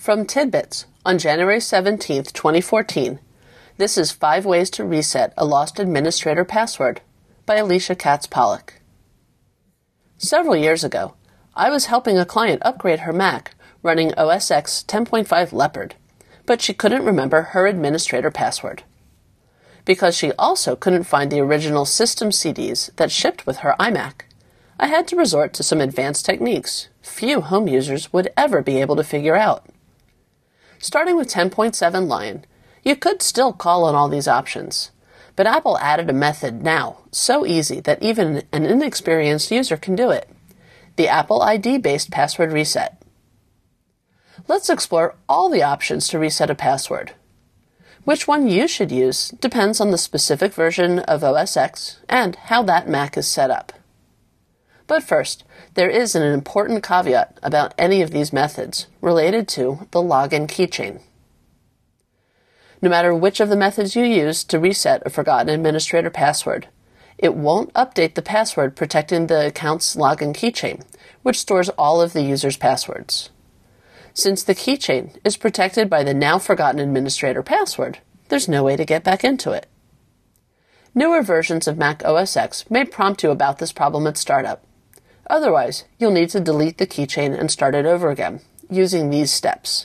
From Tidbits on January 17, 2014, this is 5 Ways to Reset a Lost Administrator Password by Alicia Katz-Pollock. Several years ago, I was helping a client upgrade her Mac running OS X 10.5 Leopard, but she couldn't remember her administrator password. Because she also couldn't find the original system CDs that shipped with her iMac, I had to resort to some advanced techniques few home users would ever be able to figure out. Starting with 10.7 Lion, you could still call on all these options, but Apple added a method now so easy that even an inexperienced user can do it: the Apple ID-based password reset. Let's explore all the options to reset a password. Which one you should use depends on the specific version of OS X and how that Mac is set up. But first, there is an important caveat about any of these methods related to the login keychain. No matter which of the methods you use to reset a forgotten administrator password, it won't update the password protecting the account's login keychain, which stores all of the user's passwords. Since the keychain is protected by the now forgotten administrator password, there's no way to get back into it. Newer versions of Mac OS X may prompt you about this problem at startup. Otherwise, you'll need to delete the keychain and start it over again, using these steps.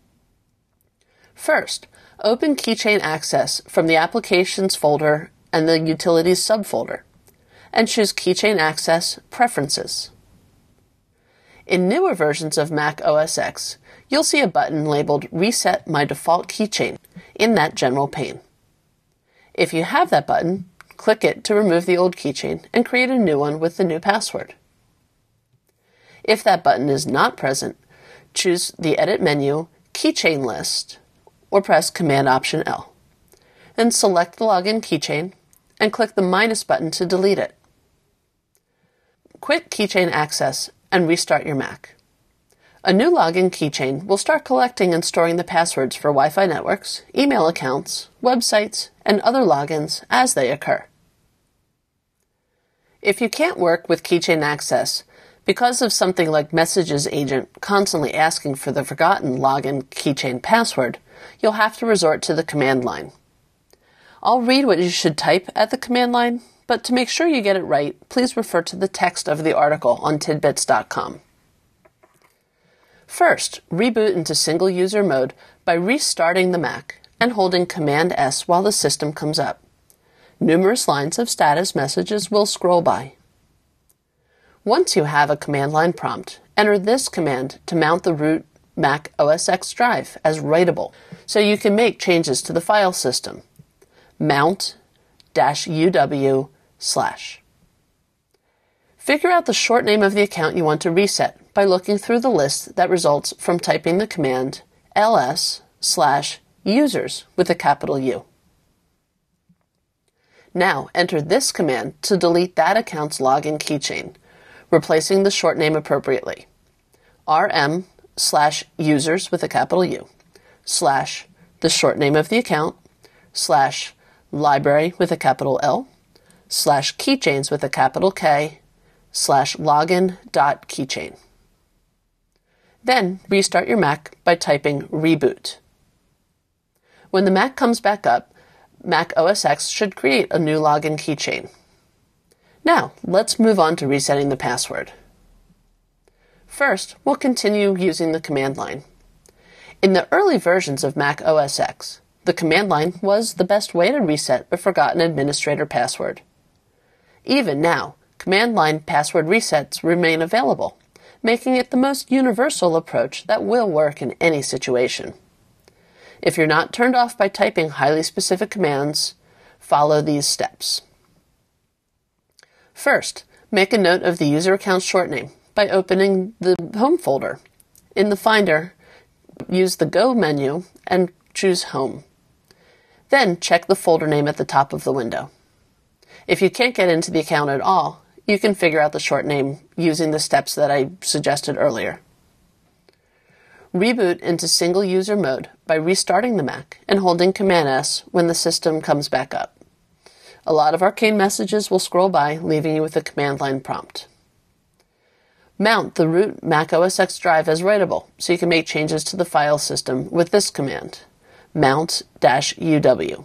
First, open Keychain Access from the Applications folder and the Utilities subfolder, and choose Keychain Access Preferences. In newer versions of Mac OS X, you'll see a button labeled Reset My Default Keychain in that general pane. If you have that button, click it to remove the old keychain and create a new one with the new password. If that button is not present, choose the Edit menu, Keychain List, or press Command-Option-L. Then select the login keychain and click the minus button to delete it. Quit Keychain Access and restart your Mac. A new login keychain will start collecting and storing the passwords for Wi-Fi networks, email accounts, websites, and other logins as they occur. If you can't work with Keychain Access because of something like Messages Agent constantly asking for the forgotten login keychain password, you'll have to resort to the command line. I'll read what you should type at the command line, but to make sure you get it right, please refer to the text of the article on tidbits.com. First, reboot into single-user mode by restarting the Mac and holding Command-S while the system comes up. Numerous lines of status messages will scroll by. Once you have a command line prompt, enter this command to mount the root Mac OS X drive as writable so you can make changes to the file system. mount-uw/. Figure out the short name of the account you want to reset by looking through the list that results from typing the command ls/users with a capital U. Now enter this command to delete that account's login keychain, replacing the short name appropriately. rm/users with a capital U, / the short name of the account, / library with a capital L, / keychains with a capital K, / login.keychain. Then restart your Mac by typing reboot. When the Mac comes back up, Mac OS X should create a new login keychain. Now, let's move on to resetting the password. First, we'll continue using the command line. In the early versions of Mac OS X, the command line was the best way to reset a forgotten administrator password. Even now, command line password resets remain available, making it the most universal approach that will work in any situation. If you're not turned off by typing highly specific commands, follow these steps. First, make a note of the user account short name by opening the Home folder. In the Finder, use the Go menu and choose Home. Then check the folder name at the top of the window. If you can't get into the account at all, you can figure out the short name using the steps that I suggested earlier. Reboot into single-user mode by restarting the Mac and holding Command-S when the system comes back up. A lot of arcane messages will scroll by, leaving you with a command line prompt. Mount the root Mac OS X drive as writable, so you can make changes to the file system with this command, mount-uw.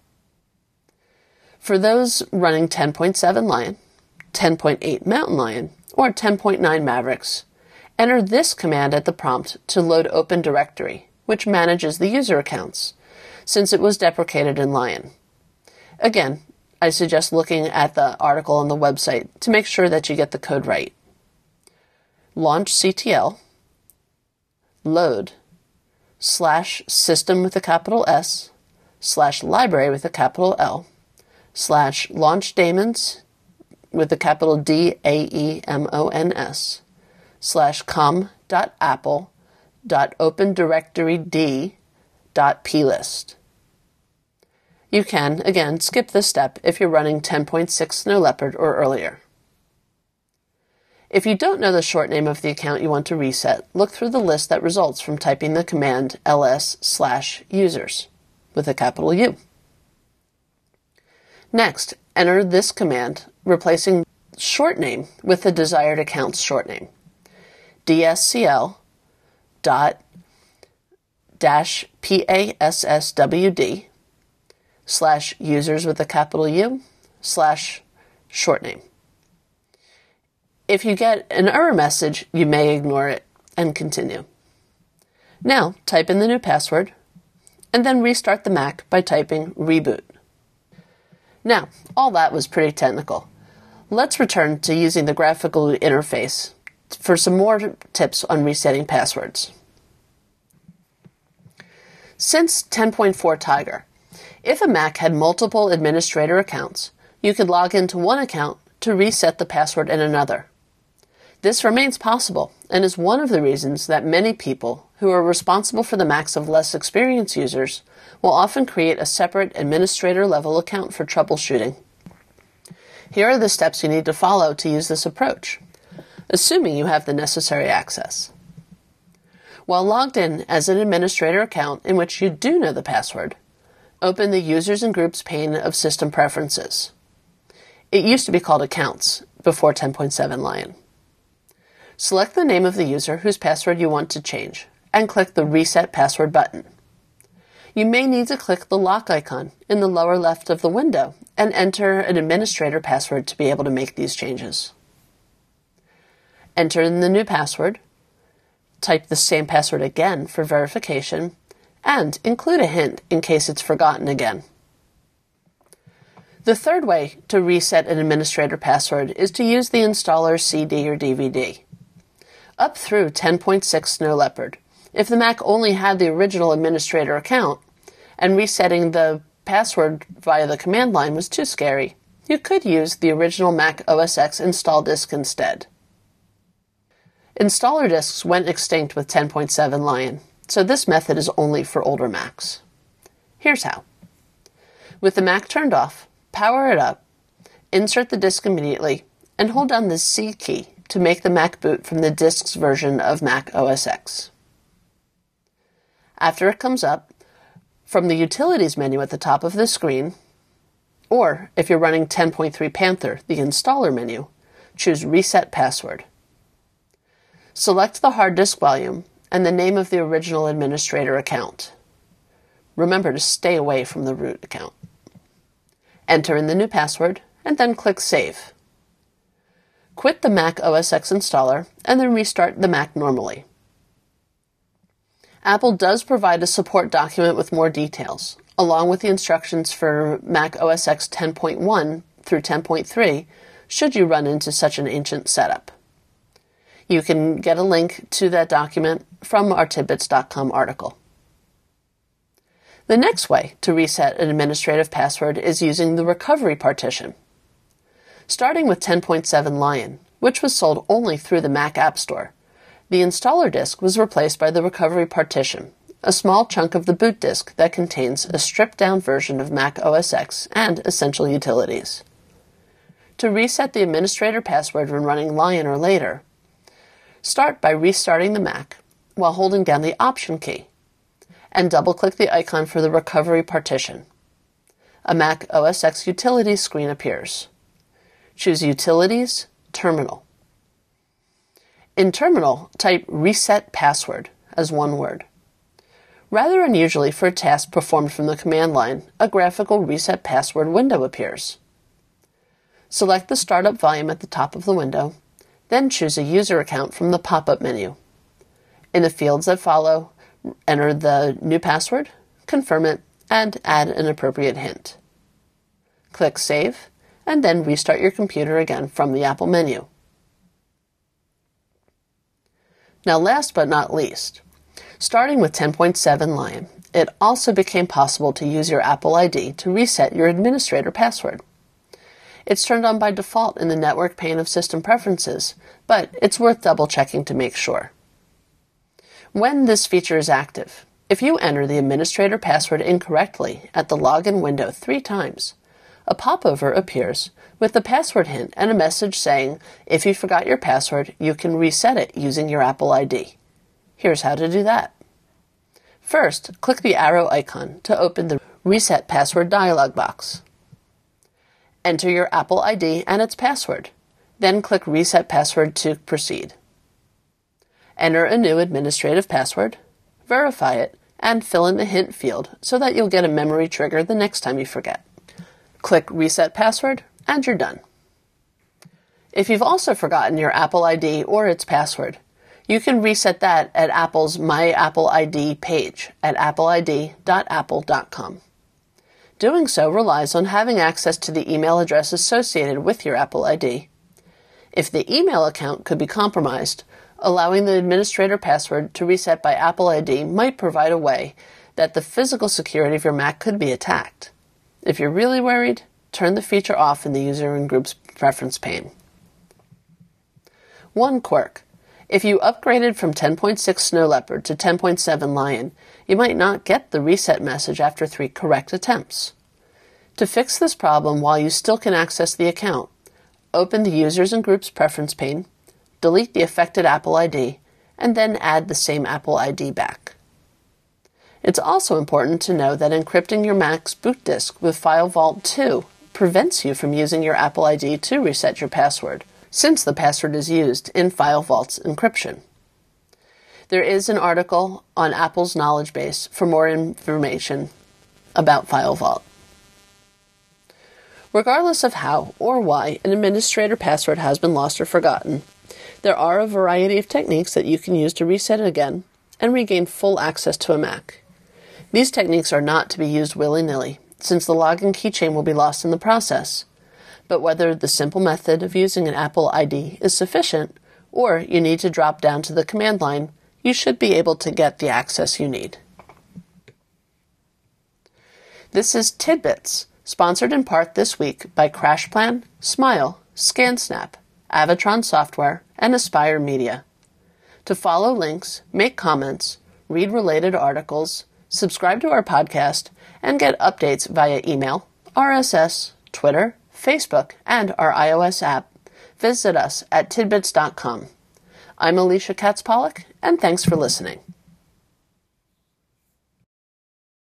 For those running 10.7 Lion, 10.8 Mountain Lion, or 10.9 Mavericks, enter this command at the prompt to load Open Directory, which manages the user accounts, since it was deprecated in Lion. Again, I suggest looking at the article on the website to make sure that you get the code right. Launch CTL, load, /system with a capital S, /library with a capital L, /launch daemons with a capital DAEMONS, com.apple.opendirectory-d.plist. You can, again, skip this step if you're running 10.6 Snow Leopard or earlier. If you don't know the short name of the account you want to reset, look through the list that results from typing the command ls/users with a capital U. Next, enter this command, replacing short name with the desired account's short name. dscl-passwd/users with a capital U /short name. If you get an error message, you may ignore it and continue. Now, type in the new password, and then restart the Mac by typing reboot. Now, all that was pretty technical. Let's return to using the graphical interface for some more tips on resetting passwords. Since 10.4 Tiger, if a Mac had multiple administrator accounts, you could log into one account to reset the password in another. This remains possible and is one of the reasons that many people who are responsible for the Macs of less experienced users will often create a separate administrator-level account for troubleshooting. Here are the steps you need to follow to use this approach, assuming you have the necessary access. While logged in as an administrator account in which you do know the password, open the Users and Groups pane of System Preferences. It used to be called Accounts before 10.7 Lion. Select the name of the user whose password you want to change, and click the Reset Password button. You may need to click the lock icon in the lower left of the window and enter an administrator password to be able to make these changes. Enter in the new password, type the same password again for verification, and include a hint in case it's forgotten again. The third way to reset an administrator password is to use the installer's CD or DVD. Up through 10.6 Snow Leopard, if the Mac only had the original administrator account, and resetting the password via the command line was too scary, you could use the original Mac OS X install disk instead. Installer disks went extinct with 10.7 Lion, so this method is only for older Macs. Here's how. With the Mac turned off, power it up, insert the disk immediately, and hold down the C key to make the Mac boot from the disk's version of Mac OS X. After it comes up, from the Utilities menu at the top of the screen, or if you're running 10.3 Panther, the Installer menu, choose Reset Password. Select the hard disk volume and the name of the original administrator account. Remember to stay away from the root account. Enter in the new password, and then click Save. Quit the Mac OS X installer, and then restart the Mac normally. Apple does provide a support document with more details, along with the instructions for Mac OS X 10.1 through 10.3, should you run into such an ancient setup. You can get a link to that document from our Tidbits.com article. The next way to reset an administrative password is using the recovery partition. Starting with 10.7 Lion, which was sold only through the Mac App Store, the installer disk was replaced by the recovery partition, a small chunk of the boot disk that contains a stripped-down version of Mac OS X and essential utilities. To reset the administrator password when running Lion or later, start by restarting the Mac while holding down the Option key, and double-click the icon for the recovery partition. A Mac OS X Utilities screen appears. Choose Utilities, Terminal. In Terminal, type reset password as one word. Rather unusually for a task performed from the command line, a graphical reset password window appears. Select the startup volume at the top of the window, then choose a user account from the pop-up menu. In the fields that follow, enter the new password, confirm it, and add an appropriate hint. Click Save, and then restart your computer again from the Apple menu. Now, last but not least, starting with 10.7 Lion, it also became possible to use your Apple ID to reset your administrator password. It's turned on by default in the network pane of System Preferences, but it's worth double-checking to make sure. When this feature is active, if you enter the administrator password incorrectly at the login window 3 times, a popover appears with the password hint and a message saying, if you forgot your password, you can reset it using your Apple ID. Here's how to do that. First, click the arrow icon to open the Reset Password dialog box. Enter your Apple ID and its password. Then click Reset Password to proceed. Enter a new administrative password, verify it, and fill in the hint field so that you'll get a memory trigger the next time you forget. Click Reset Password, and you're done. If you've also forgotten your Apple ID or its password, you can reset that at Apple's My Apple ID page at appleid.apple.com. Doing so relies on having access to the email address associated with your Apple ID. If the email account could be compromised, allowing the administrator password to reset by Apple ID might provide a way that the physical security of your Mac could be attacked. If you're really worried, turn the feature off in the User and Groups Preference pane. One quirk. If you upgraded from 10.6 Snow Leopard to 10.7 Lion, you might not get the reset message after 3 correct attempts. To fix this problem while you still can access the account, open the Users and Groups Preference pane, delete the affected Apple ID, and then add the same Apple ID back. It's also important to know that encrypting your Mac's boot disk with FileVault 2 prevents you from using your Apple ID to reset your password, since the password is used in FileVault's encryption. There is an article on Apple's knowledge base for more information about FileVault. Regardless of how or why an administrator password has been lost or forgotten, there are a variety of techniques that you can use to reset it again and regain full access to a Mac. These techniques are not to be used willy-nilly, since the login keychain will be lost in the process. But whether the simple method of using an Apple ID is sufficient, or you need to drop down to the command line, you should be able to get the access you need. This is Tidbits, sponsored in part this week by CrashPlan, Smile, ScanSnap, Avatron Software, and Aspire Media. To follow links, make comments, read related articles, subscribe to our podcast, and get updates via email, RSS, Twitter, Facebook, and our iOS app, visit us at tidbits.com. I'm Alicia Katz-Pollock, and thanks for listening.